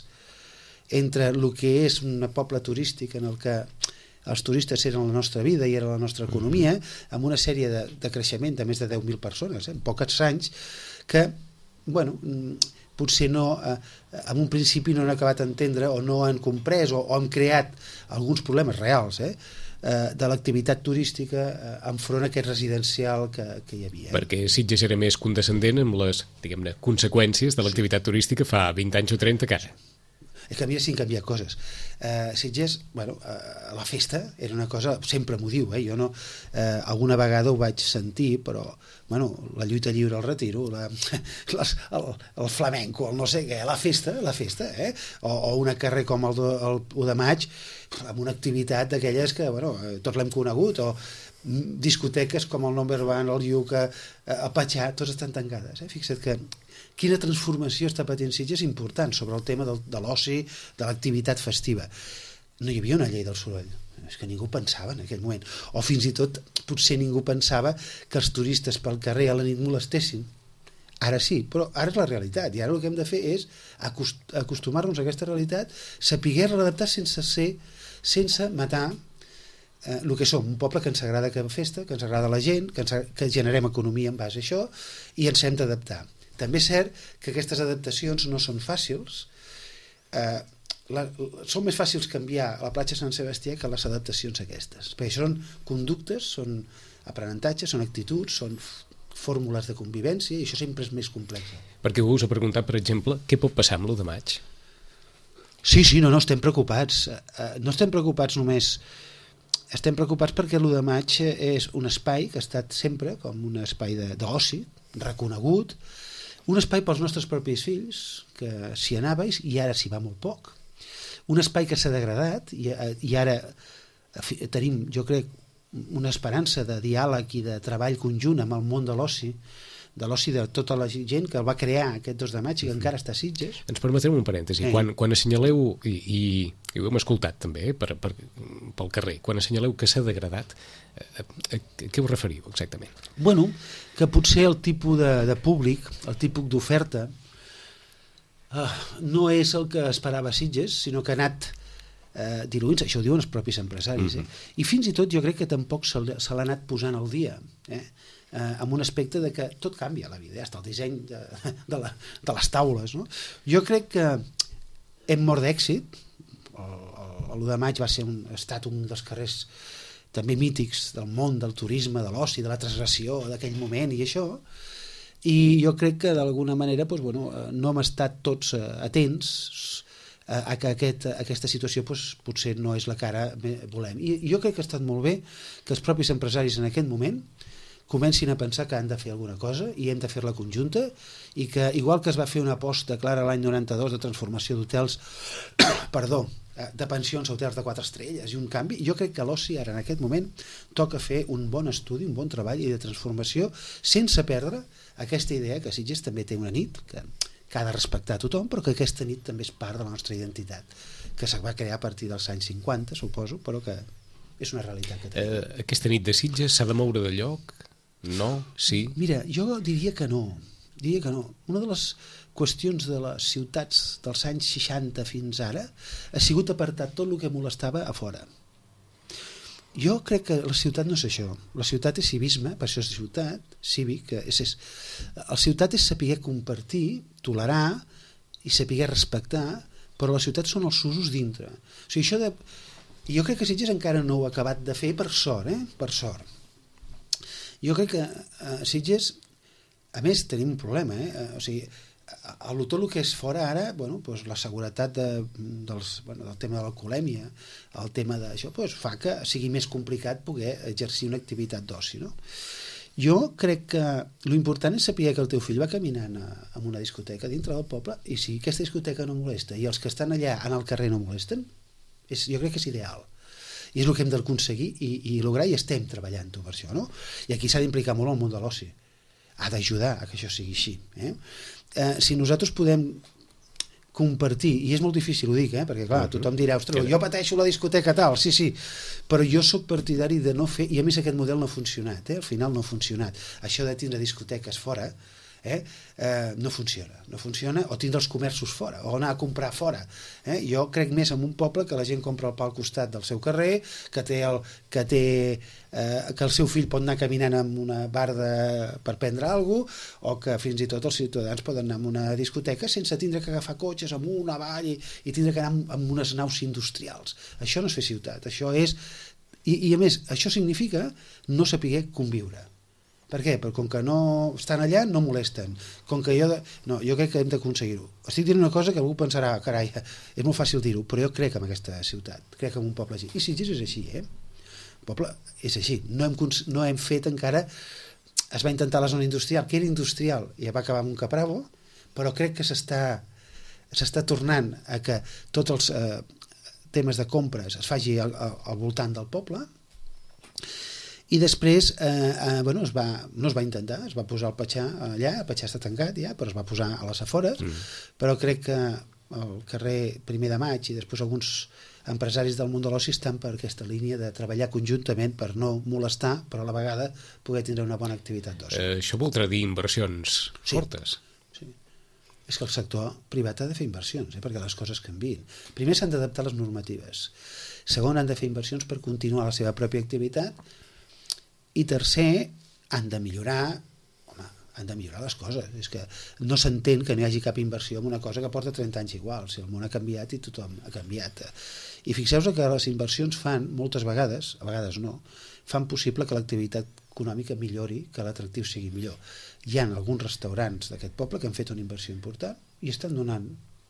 entre el que és un poble turístic en el que els turistes eren la nostra vida i era la nostra economia, amb una sèrie de, de creixement de més de deu mil persones, eh, en pocs anys, que, bueno, potser no, eh, en un principi no han acabat d'entendre o no han comprès o, o han creat alguns problemes reals, eh? Eh, de l'activitat turística eh, enfront a aquest residencial que, que hi havia. Perquè Sitges era més condescendent amb les, diguem-ne, conseqüències de l'activitat turística fa vint anys o trenta que ara. És que a mi sí que canvia coses. Eh, Sitges, bueno, eh, la festa era una cosa, sempre m'ho diu, eh, jo no, eh, alguna vegada ho vaig sentir, però, bueno, la lluita lliure al retiro, la, les, el, el flamenco, el no sé què, la festa, la festa, eh? O, o una carrer com el, do, el u de maig, amb una activitat d'aquelles que, bueno, tots l'hem conegut, o discoteques com el Number One, el Yuca, el Patxà, tots estan tancades, eh? Fixa't que quina transformació està patint Sitges important sobre el tema del, de l'oci, de l'activitat festiva. No hi havia una llei del soroll, és que ningú pensava en aquell moment, o fins i tot potser ningú pensava que els turistes pel carrer a la nit molestessin. Ara sí, però ara és la realitat, i ara el que hem de fer és acost acostumar-nos a aquesta realitat, saber-la adaptar sense ser, sense matar eh, el que som, un poble que ens agrada que festa, que ens agrada la gent, que, ens, que generem economia en base a això, i ens hem d'adaptar. També és cert que aquestes adaptacions no són fàcils. Eh, la, són més fàcils canviar la platja Sant Sebastià que les adaptacions aquestes. Perquè són conductes, són aprenentatges, són actituds, són fórmules de convivència, i això sempre és més complex. Perquè algú us ha preguntat, per exemple, què pot passar amb l'u de maig? Sí, sí, no, no, estem preocupats. Eh, no estem preocupats només... Estem preocupats perquè l'u de maig és un espai que ha estat sempre com un espai d'oci, reconegut, un espai pels nostres propis fills, que s'hi anava i ara s'hi va molt poc. Un espai que s'ha degradat i, i ara tenim, jo crec, una esperança de diàleg i de treball conjunt amb el món de l'oci, de l'oci de tota la gent que el va crear aquest dos de maig i que encara està a Sitges. Ens permetrem un parèntesi. Eh. Quan, quan assenyaleu, i, i, i ho hem escoltat també eh, per, per, pel carrer, quan assenyaleu que s'ha degradat, a, a, a què us referiu exactament? Bueno, que potser el tipus de, de públic, el tipus d'oferta, uh, no és el que esperava Sitges, sinó que ha anat eh, diluint, això ho diuen els propis empresaris, eh? Mm-hmm. I fins i tot jo crec que tampoc se l'ha anat posant al dia, eh? Eh, amb un aspecte de que tot canvia a la vida, ja està el disseny de, de, la, de les taules, no? Jo crec que hem mort d'èxit. L'u de maig va ser un, ha estat un dels carrers també mítics del món del turisme, de l'oci, de la transgressió d'aquell moment i això, i jo crec que d'alguna manera doncs, bueno, no hem estat tots atents a que aquest, aquesta situació doncs, potser no és la que ara volem. I jo crec que ha estat molt bé que els propis empresaris en aquest moment comencin a pensar que han de fer alguna cosa i hem de fer-la conjunta, i que igual que es va fer una aposta clara l'any noranta-dos de transformació d'hotels perdó, de pensions a hotels de quatre estrelles i un canvi, jo crec que l'oci ara en aquest moment toca fer un bon estudi, un bon treball i de transformació sense perdre aquesta idea que Sitges també té una nit que, que ha de respectar a tothom, però que aquesta nit també és part de la nostra identitat, que se va crear a partir dels anys cinquanta, suposo, però que és una realitat que tenim. Eh, aquesta nit de Sitges s'ha de moure de lloc? No? Sí? Mira, jo diria que no. Diria que no. Una de les qüestions de les ciutats dels anys seixanta fins ara ha sigut apartar tot el que molestava a fora. Jo crec que la ciutat no és això. La ciutat és civisme, per això és ciutat, cívic. És, és, la ciutat és saber compartir, tolerar i saber respectar, però la ciutat són els usos dintre. O sigui, això de... Jo crec que Sitges encara no ho ha acabat de fer, per sort, eh? Per sort. Jo crec que a Sitges, a més, tenim un problema, eh? O sigui, a tot el que és fora ara, bueno, doncs la seguretat de, dels, bueno, del tema de l'alcoholèmia, el tema d'això, doncs fa que sigui més complicat poder exercir una activitat d'oci, no? Jo crec que l'important és saber que el teu fill va caminant a, a una discoteca dintre del poble i si aquesta discoteca no molesta i els que estan allà en el carrer no molesten, és, jo crec que és ideal. I és el que hem d'aconseguir i, i lograr i estem treballant-ho per això, no? I aquí s'ha d'implicar molt el món de l'oci. Ha d'ajudar a que això sigui així. Eh? Eh, si nosaltres podem compartir, i és molt difícil, ho dic, eh? Perquè clar, tothom dirà, ostres, jo pateixo la discoteca tal, sí, sí, però jo sóc partidari de no fer, i a més aquest model no ha funcionat, eh? Al final no ha funcionat. Això de tindre discoteques fora, eh? Eh, no funciona, no funciona, o tindre els comerços fora, o anar a comprar fora. Eh? Jo crec més en un poble que la gent compra el pa al costat del seu carrer, que té el, que té eh, que el seu fill pot anar caminant amb una barda per prendre alguna cosa, o que fins i tot els ciutadans poden anar a una discoteca sense tindre que agafar cotxes amunt, avall, i, i tindre que anar amb, amb unes naus industrials. Això no és fer ciutat, això és... I, i a més, això significa no saber conviure. Per què? Perquè com que no estan allà, no molesten. Com que jo... De... No, jo crec que hem d'aconseguir-ho. Estic dient una cosa que algú pensarà, carai, és molt fàcil dir-ho, però jo crec en aquesta ciutat, crec en un poble així. I Sitges és així, eh? El poble és així. No hem, no hem fet encara... Es va intentar la zona industrial, que era industrial, i ja va acabar amb un capravo, però crec que s'està s'està tornant a que tots els eh, temes de compres es faci al, al, al voltant del poble. I després eh, eh, bueno, es va, no es va intentar, es va posar el Petxà allà, el Petxà està tancat ja, però es va posar a les afores, mm. però crec que el carrer primer de maig i després alguns empresaris del món de l'oci estan per aquesta línia de treballar conjuntament per no molestar, però a la vegada poder tindre una bona activitat d'oci. Eh, això voldrà dir inversions sí. fortes? Sí. És que el sector privat ha de fer inversions, eh, perquè les coses canvien. Primer s'han d'adaptar les normatives. Segon, han de fer inversions per continuar la seva pròpia activitat. I tercer, han de millorar, home, han de millorar les coses. És que no s'entén que no hi hagi cap inversió en una cosa que porta trenta anys igual. Si el món ha canviat i tothom ha canviat. I fixeu-vos que les inversions fan, moltes vegades, a vegades no, fan possible que l'activitat econòmica millori, que l'atractiu sigui millor. Hi ha alguns restaurants d'aquest poble que han fet una inversió important i estan donant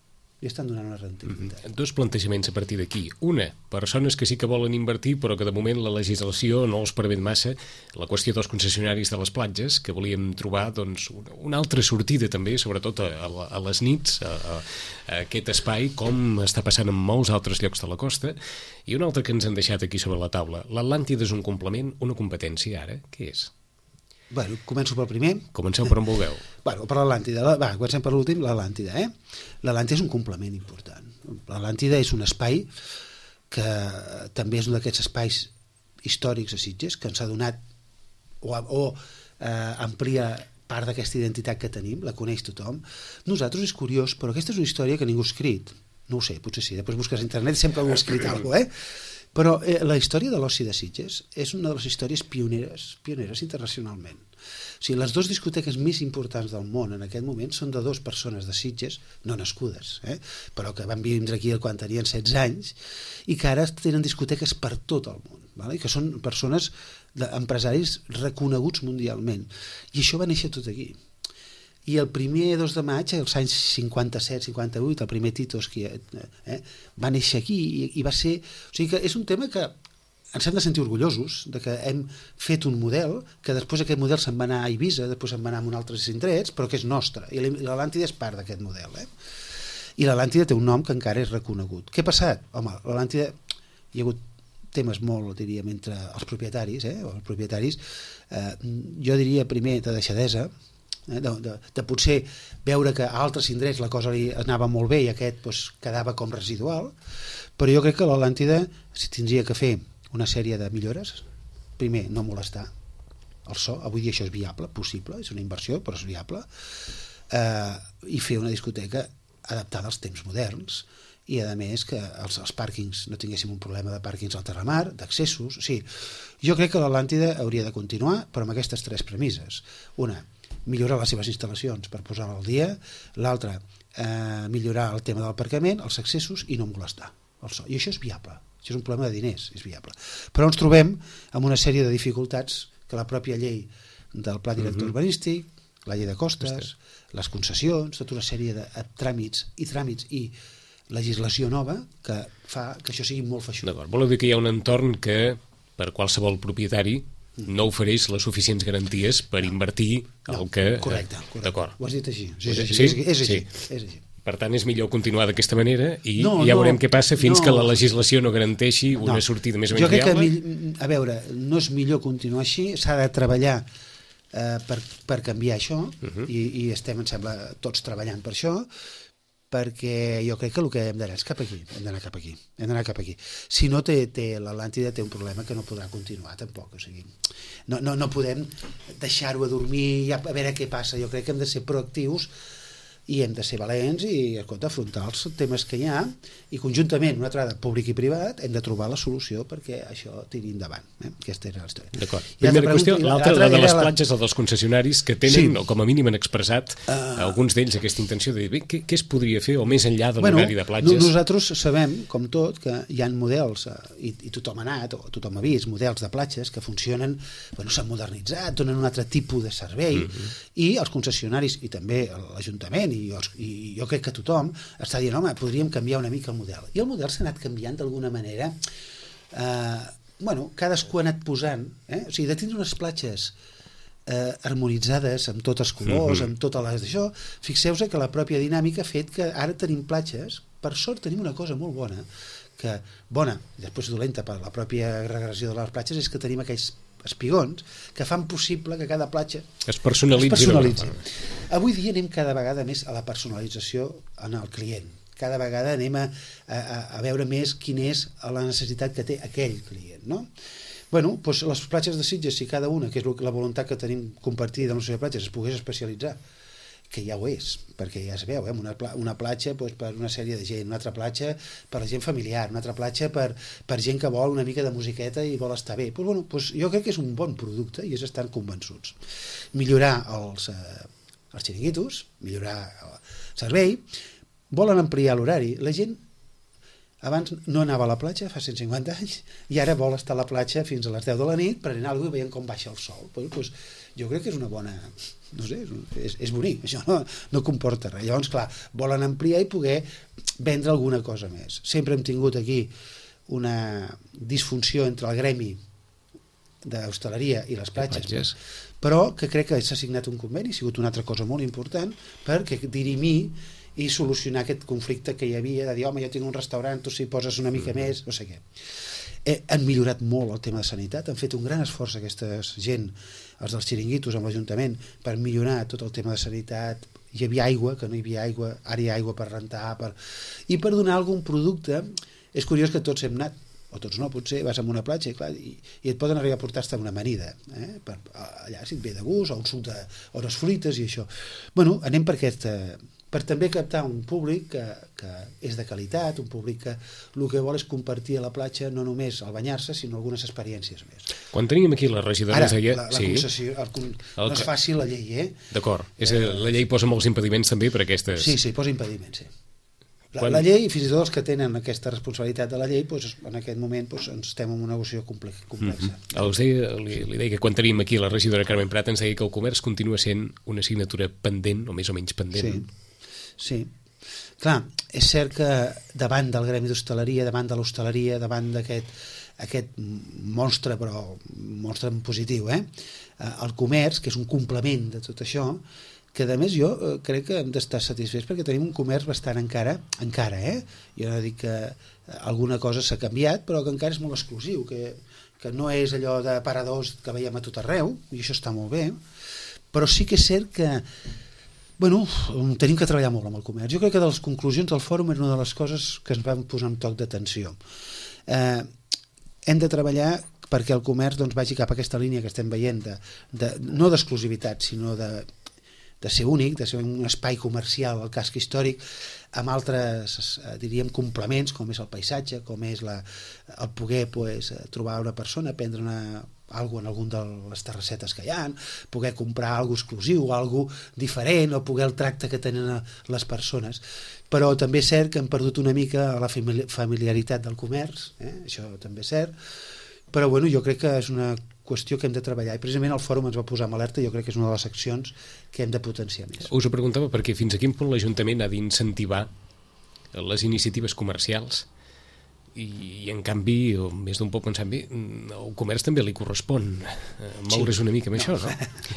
i estan donant una rendibilitat. Mm-hmm. Dos plantejaments a partir d'aquí. Una, persones que sí que volen invertir però que de moment la legislació no els permet massa, la qüestió dels concessionaris de les platges, que volíem trobar doncs, una altra sortida també, sobretot a, a les nits, a, a, a aquest espai, com està passant en molts altres llocs de la costa, i una altra que ens han deixat aquí sobre la taula. L'Atlàntida és un complement, una competència ara? Què és? Bueno, començo pel primer. Comenceu per on vulgueu. Bueno, per l'Atlàntida. Va, comencem per l'últim, l'Atlàntida. Eh? L'Atlàntida és un complement important. L'Atlàntida és un espai que també és un d'aquests espais històrics a Sitges, que ens ha donat o, o eh, amplia part d'aquesta identitat que tenim, la coneix tothom. Nosaltres és curiós, però aquesta és una història que ningú ha escrit. No ho sé, potser sí, després busques a internet i sempre ho ha escrit alguna cosa, eh? Però eh, la història de l'oci de Sitges és una de les històries pioneres, pioneres internacionalment. O sigui, les dues discoteques més importants del món en aquest moment són de dues persones de Sitges, no nascudes, eh? Però que van vindre aquí quan tenien setze anys i que ara tenen discoteques per tot el món, vale? I que són persones, de, empresaris reconeguts mundialment. I això va néixer tot aquí. I el primer dos de maig, als anys cinquanta-set cinquanta-vuit, el primer Titos que, eh, va néixer aquí i, i va ser... O sigui que és un tema que ens hem de sentir orgullosos de que hem fet un model, que després aquest model se'n va anar a Eivissa, després se'n va anar a un altres indrets, però que és nostre, i l'Atlàntida és part d'aquest model. Eh? I l'Atlàntida té un nom que encara és reconegut. Què ha passat? Home, l'Atlàntida hi ha hagut temes molt, diríem, entre els propietaris, eh? O els propietaris, eh, jo diria primer de deixadesa, De, de, de potser veure que a altres indrets la cosa li anava molt bé i aquest doncs, quedava com residual, però jo crec que l'Atlàntida si tindria que fer una sèrie de millores. Primer, no molestar el so, avui dia això és viable, possible, és una inversió però és viable, eh, i fer una discoteca adaptada als temps moderns i a més que els, els pàrquings no tinguéssim un problema de pàrquings al terramar, d'accessos. O sigui, jo crec que l'Atlàntida hauria de continuar però amb aquestes tres premisses. Una, millorar les seves instal·lacions per posar-la al dia, l'altra, eh, millorar el tema del aparcament, els accessos i no molestar el so. I això és viable. Això és un problema de diners, és viable. Però ens trobem amb una sèrie de dificultats que la pròpia llei del Pla Director uh-huh. Urbanístic, la llei de costes, Hosti. les concessions, tota una sèrie de tràmits i tràmits i legislació nova que fa que això sigui molt feixut. D'acord, voleu dir que hi ha un entorn que per qualsevol propietari no ofereix les suficients garanties per invertir el no, que... Correcte, correcte. D'acord. Ho has dit així. Sí, sí, sí? sí, és, és, així, sí. és així. Per tant, és millor continuar d'aquesta manera i no, ja no, veurem què passa fins no, que la legislació no garanteixi una no. sortida més o menys jo crec viable. Que, a veure, no és millor continuar així, s'ha de treballar eh, per, per canviar això uh-huh. i, i estem, em sembla, tots treballant per això, perquè jo crec que el que hem d'anar és cap aquí, hem d'anar cap aquí, hem d'anar cap aquí. Si no, té, té, l'Atlàntida té un problema que no podrà continuar tampoc, o sigui, no, no, no podem deixar-ho a dormir i a, a veure què passa. Jo crec que hem de ser proactius i hem de ser valents i, escolta, afrontar els temes que hi ha i conjuntament, una altra de públic i privat, hem de trobar la solució perquè això tiri endavant. Eh? Aquesta era la història. D'acord. Primera qüestió, l'altra, la de les platges o dels concessionaris que tenen, sí. o com a mínim han expressat, uh, alguns d'ells aquesta intenció de dir, bé, què, què es podria fer, o més enllà de l'horari bueno, de platges? Nosaltres sabem, com tot, que hi ha models, uh, i, i tothom ha anat, o tothom ha vist, models de platges que funcionen, bueno, s'han modernitzat, donen un altre tipus de servei, uh-huh. i els concessionaris, i també l'Ajuntament, i, els, i jo crec que tothom està dient, home, podríem canviar una mica el model. I el model s'ha anat canviant d'alguna manera. Eh, bueno, cadascú ha anat posant, eh? O sigui, de tindre unes platges eh, harmonitzades amb tots els colors, mm-hmm. amb totes les d'això, fixeu-vos que la pròpia dinàmica ha fet que ara tenim platges, per sort tenim una cosa molt bona, que bona, i després dolenta per la pròpia regressió de les platges, és que tenim aquells espigons que fan possible que cada platja es personalitzi. Es personalitzi. Avui dia anem cada vegada més a la personalització en el client. Cada vegada anem a, a, a veure més quina és la necessitat que té aquell client, no? Bueno, doncs les platges de Sitges, si cada una, que és la voluntat que tenim compartida amb les seves platges, es pogués especialitzar, que ja ho és, perquè ja es veu, eh? una, pla una platja doncs, per una sèrie de gent, una altra platja per la gent familiar, una altra platja per, per gent que vol una mica de musiqueta i vol estar bé. Pues, bueno, pues, jo crec que és un bon producte i és estar convençuts. Millorar els, eh, els xiringuitos, millorar el servei, volen ampliar l'horari. La gent abans no anava a la platja fa cent cinquanta anys i ara vol estar a la platja fins a les deu de la nit per anar a alguna i veient com baixa el sol. Pues, pues, jo crec que és una bona... no sé, és, és bonic, això no, no comporta res. Llavors, clar, volen ampliar i poder vendre alguna cosa més. Sempre hem tingut aquí una disfunció entre el gremi d'hostaleria i les platges, platges, però que crec que s'ha signat un conveni, ha sigut una altra cosa molt important, perquè dirimir i solucionar aquest conflicte que hi havia de dir, home, jo tinc un restaurant, tu si poses una mica mm. més, no sé què. Eh, han millorat molt el tema de sanitat, han fet un gran esforç aquesta gent, els dels xiringuitos amb l'Ajuntament, per millorar tot el tema de sanitat. Hi havia aigua, que no hi havia aigua, ara hi ha aigua per rentar, per... i per donar algun producte. És curiós que tots hem anat, o tots no, potser vas a una platja i, clar, i, i et poden arribar a portar hasta una amanida, eh? per, allà si et ve de gust, o un suc de, o unes fruites i això. Bueno, anem per aquesta... per també captar un públic que, que és de qualitat, un públic que el que vol és compartir a la platja no només al banyar-se, sinó algunes experiències més. Quan teníem aquí la regidora... Ara, deia... la, la sí. concessió, el, el, no és fàcil la llei, eh? D'acord, eh, la llei posa molts impediments també per aquestes... Sí, sí, posa impediments, sí. La, Quan... la llei, fins i tot els que tenen aquesta responsabilitat de la llei, doncs, en aquest moment doncs, ens estem en una negociació complexa. Mm-hmm. Els deia, li, li deia que quan tenim aquí la regidora Carmen Prat ens deia que el comerç continua sent una assignatura pendent, o més o menys pendent. Sí. Sí, clar, és cert que davant del gremi d'hostaleria, davant de l'hostaleria, davant d'aquest aquest monstre, però monstre en positiu, eh? El comerç, que és un complement de tot això, que a més jo crec que hem d'estar satisfets perquè tenim un comerç bastant encara, encara, eh? Jo no dic que alguna cosa s'ha canviat, però que encara és molt exclusiu, que, que no és allò de paradors que veiem a tot arreu, i això està molt bé, però sí que és cert que bueno, tenim que treballar molt amb el comerç. Jo crec que de les conclusions del fòrum era una de les coses que ens van posar en toc d'atenció. Eh, hem de treballar perquè el comerç doncs, vagi cap a aquesta línia que estem veient, de, de, no d'exclusivitat, sinó de, de ser únic, de ser un espai comercial, el casc històric, amb altres, diríem, complements, com és el paisatge, com és la, el poder pues, trobar una persona, prendre una algo en algun de les terrassetes que hi ha, poder comprar algo exclusiu, algo diferent, o poder el tracte que tenen les persones. Però també és cert que hem perdut una mica la familiaritat del comerç, eh? Això també és cert, però bueno, jo crec que és una qüestió que hem de treballar, i precisament el fòrum ens va posar en alerta, jo crec que és una de les accions que hem de potenciar més. Us ho preguntava perquè fins a quin punt l'Ajuntament ha d'incentivar les iniciatives comercials i, i en canvi, o més d'un poc pensant bé, al comerç també li correspon moure's sí. una mica amb no. això, no?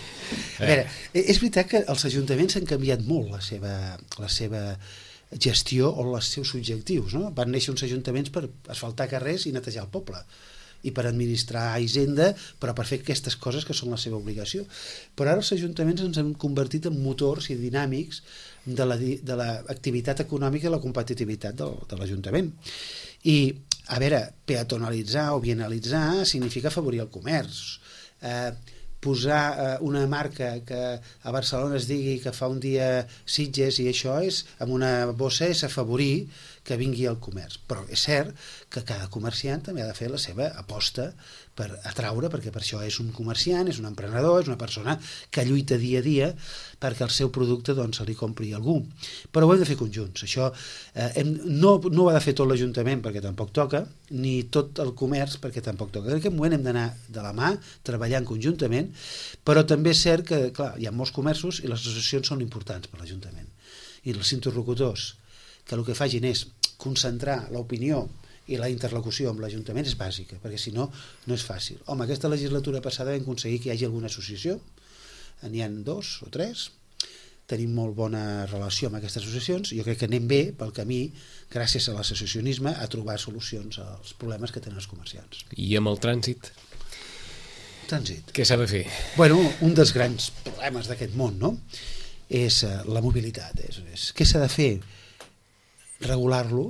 A veure, és veritat que els ajuntaments han canviat molt la seva, la seva gestió o els seus objectius, no? Van néixer uns ajuntaments per asfaltar carrers i netejar el poble, i per administrar hisenda, però per fer aquestes coses que són la seva obligació. Però ara els ajuntaments ens han convertit en motors i dinàmics de la, de l'activitat econòmica i la competitivitat del, de l'Ajuntament. I, a veure, peatonalitzar o bienalitzar significa afavorir el comerç. Eh, posar eh, una marca que a Barcelona es digui que fa un dia Sitges i això és, amb una bossa, és afavorir que vingui al comerç. Però és cert que cada comerciant també ha de fer la seva aposta per atraure, perquè per això és un comerciant, és un emprenedor, és una persona que lluita dia a dia perquè el seu producte doncs, se li compri a algú. Però ho hem de fer conjunts. Això eh, hem, no, no ho ha de fer tot l'Ajuntament perquè tampoc toca, ni tot el comerç perquè tampoc toca. En aquest moment hem d'anar de la mà, treballant conjuntament, però també és cert que clar, hi ha molts comerços i les associacions són importants per l'Ajuntament. I els interlocutors que el que facin és concentrar l'opinió i la interlocució amb l'Ajuntament és bàsica, perquè si no, no és fàcil. Home, aquesta legislatura passada vam aconseguir que hi hagi alguna associació, n'hi ha dos o tres, tenim molt bona relació amb aquestes associacions, jo crec que anem bé pel camí, gràcies a l'associacionisme, a trobar solucions als problemes que tenen els comerciants. I amb el trànsit? Trànsit. Què s'ha de fer? Bueno, un dels grans problemes d'aquest món, no?, és uh, la mobilitat. És, és, què s'ha de fer? Regular-lo,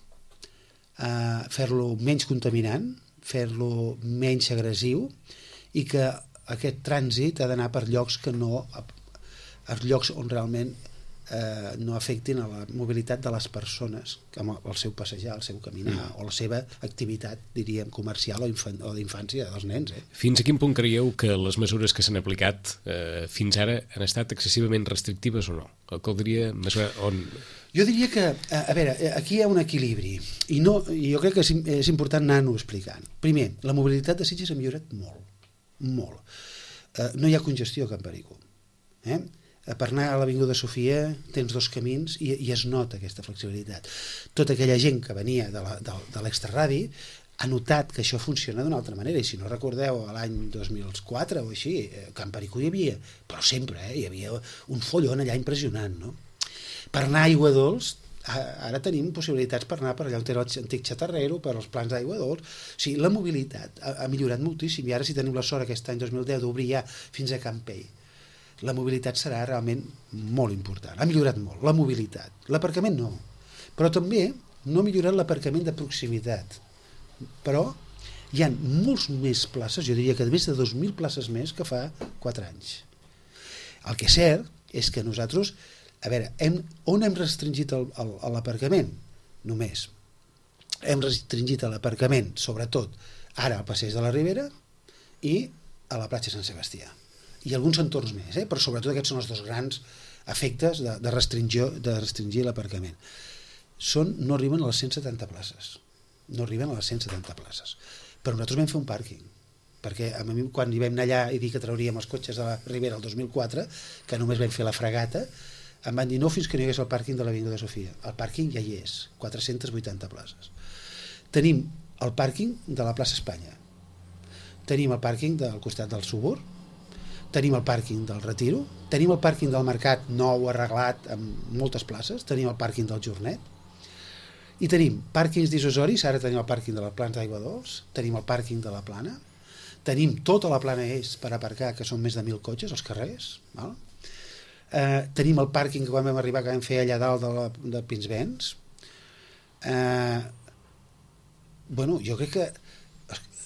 uh, fer-lo menys contaminant, fer-lo menys agressiu, i que aquest trànsit ha d'anar per llocs que no, els llocs on realment eh, no afectin a la mobilitat de les persones, com el seu passejar, el seu caminar, mm. o la seva activitat, diríem, comercial o, infan o d'infància dels nens. Eh? Fins a quin punt creieu que les mesures que s'han aplicat eh, fins ara han estat excessivament restrictives o no? O caldria mesurar on... Jo diria que, a veure, aquí hi ha un equilibri, i no, jo crec que és, és important anar-ho explicant. Primer, la mobilitat de Sitges ha millorat molt, molt. Eh, no hi ha congestió a Can Perico. Eh? Per anar a l'Avinguda Sofia tens dos camins i, i es nota aquesta flexibilitat. Tota aquella gent que venia de l'extraradi ha notat que això funciona d'una altra manera, i si no recordeu, l'any dos mil quatre o així, a Can Perico hi havia, però sempre, eh, hi havia un follon allà impressionant, no? Per anar a Aigua Dols, ara tenim possibilitats per anar per allà on era l'antic xatarrero, per als plans d'Aigua Dols. O sigui, la mobilitat ha, ha millorat moltíssim, i ara si tenim la sort aquest any dos mil deu d'obrir ja fins a Campell, la mobilitat serà realment molt important. Ha millorat molt, la mobilitat. L'aparcament no, però també no ha millorat l'aparcament de proximitat. Però hi ha molts més places, jo diria que més de dos mil places més que fa quatre anys. El que és cert és que nosaltres, a veure, hem, on hem restringit l'aparcament? Només. Hem restringit l'aparcament, sobretot, ara al Passeig de la Ribera i a la platja Sant Sebastià. I alguns entorns més, eh? Però sobretot aquests són els dos grans efectes de, de, restringir, de restringir l'aparcament. Són, no arriben a les cent setanta places. No arriben a les cent setanta places. Però nosaltres vam fer un pàrquing, perquè a mi quan hi vam anar allà i dir que trauríem els cotxes de la Ribera el dos mil quatre, que només vam fer la fregata, em van dir no fins que no hi hagués el pàrquing de l'Avinguda Sofia. El pàrquing ja hi és, quatre-centes vuitanta places. Tenim el pàrquing de la plaça Espanya, tenim el pàrquing del costat del Subur, tenim el pàrquing del Retiro, tenim el pàrquing del Mercat nou, arreglat, amb moltes places, tenim el pàrquing del Jornet, i tenim pàrquings dissuasoris, ara tenim el pàrquing de la Plana d'Aigua Dols, tenim el pàrquing de la Plana, tenim tota la Plana és per aparcar, que són més de mil cotxes als carrers, val? Eh, tenim el pàrquing que quan vam arribar que vam fer allà dalt de, la, de Pinsbens. Eh, bueno, jo crec que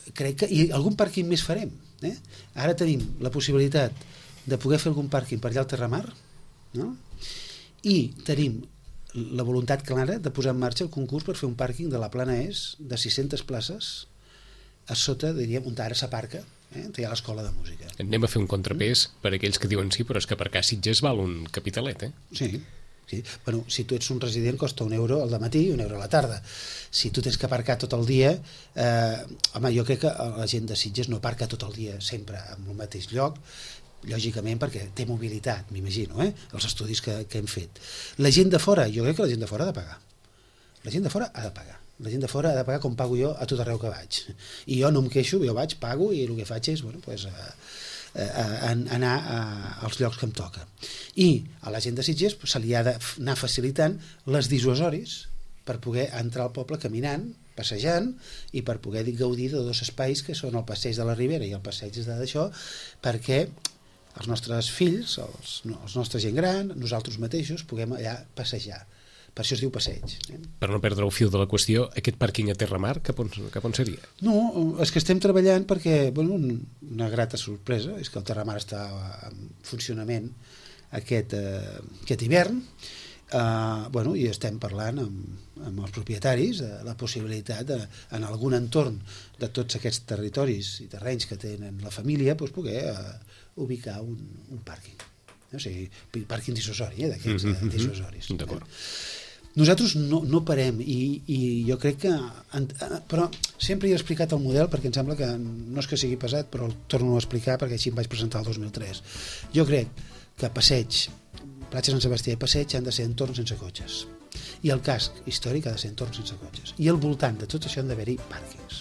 crec que... I algun pàrquing més farem. Eh? Ara tenim la possibilitat de poder fer algun pàrquing per allà al Terramar, no? I tenim la voluntat clara de posar en marxa el concurs per fer un pàrquing de la Plana És de sis-centes places a sota, diríem, on ara s'aparca, eh? On hi ha l'escola de música. Anem a fer un contrapès per aquells que diuen sí, però és que aparcar a Sitges val un capitalet, eh? Sí, sí. Bueno, si tu ets un resident costa un euro al matí i un euro a la tarda. Si tu tens que aparcar tot el dia, eh, home, jo crec que la gent de Sitges no aparca tot el dia sempre en el mateix lloc, lògicament perquè té mobilitat, m'imagino, eh? Els estudis que, que hem fet. La gent de fora, jo crec que la gent de fora ha de pagar. La gent de fora ha de pagar. La gent de fora ha de pagar com pago jo a tot arreu que vaig. I jo no em queixo, jo vaig, pago i el que faig és, bueno, pues, a, a, a anar a, als llocs que em toca. I a la gent de Sitges pues, se li ha d'anar facilitant les dissuasoris per poder entrar al poble caminant, passejant, i per poder gaudir de dos espais que són el passeig de la Ribera i el passeig d'això, perquè els nostres fills, els, no, els nostres gent gran, nosaltres mateixos, puguem allà passejar. Per això es diu passeig. Eh? Per no perdre el fil de la qüestió, aquest pàrquing a Terramar, cap on, cap on seria? No, és que estem treballant perquè, bueno, una grata sorpresa, és que el Terramar està en funcionament aquest, eh, aquest hivern, eh, bueno, i estem parlant amb, amb els propietaris de la possibilitat de, en algun entorn de tots aquests territoris i terrenys que tenen la família, doncs poder eh, ubicar un, un pàrquing. O sigui, pàrquing dissuasori, eh, d'aquests mm-hmm. dissuasoris. D'acord. Eh? Nosaltres no, no parem i, i jo crec que en, però sempre he explicat el model perquè em sembla que no és que sigui pesat però el torno a explicar perquè així em vaig presentar el dos mil tres. Jo crec que passeig, platja Sant Sebastià i passeig han de ser entorns sense cotxes i el casc històric ha de ser entorns sense cotxes i al voltant de tot això han d'haver-hi pàrquings.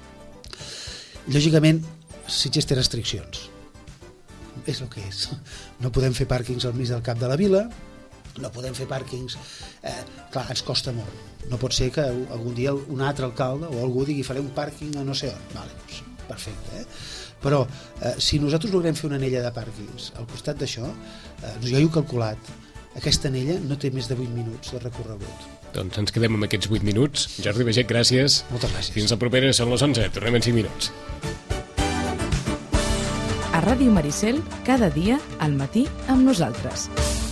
Lògicament Sitges té restriccions, és el que és, no podem fer pàrquings al mig del cap de la vila, no podem fer pàrquings, eh, clar, ens costa molt. No pot ser que algun dia un altre alcalde o algú digui faré un pàrquing a no sé on. Vale, doncs, perfecte, eh? Però eh, si nosaltres logrem fer una anella de pàrquings al costat d'això, eh, jo ho he calculat, aquesta anella no té més de vuit minuts de recorregut. Doncs ens quedem amb aquests vuit minuts. Jordi Baget, gràcies. Moltes gràcies. Fins la propera, són les onze, tornem en cinc minuts. A Ràdio Maricel, cada dia, al matí, amb nosaltres.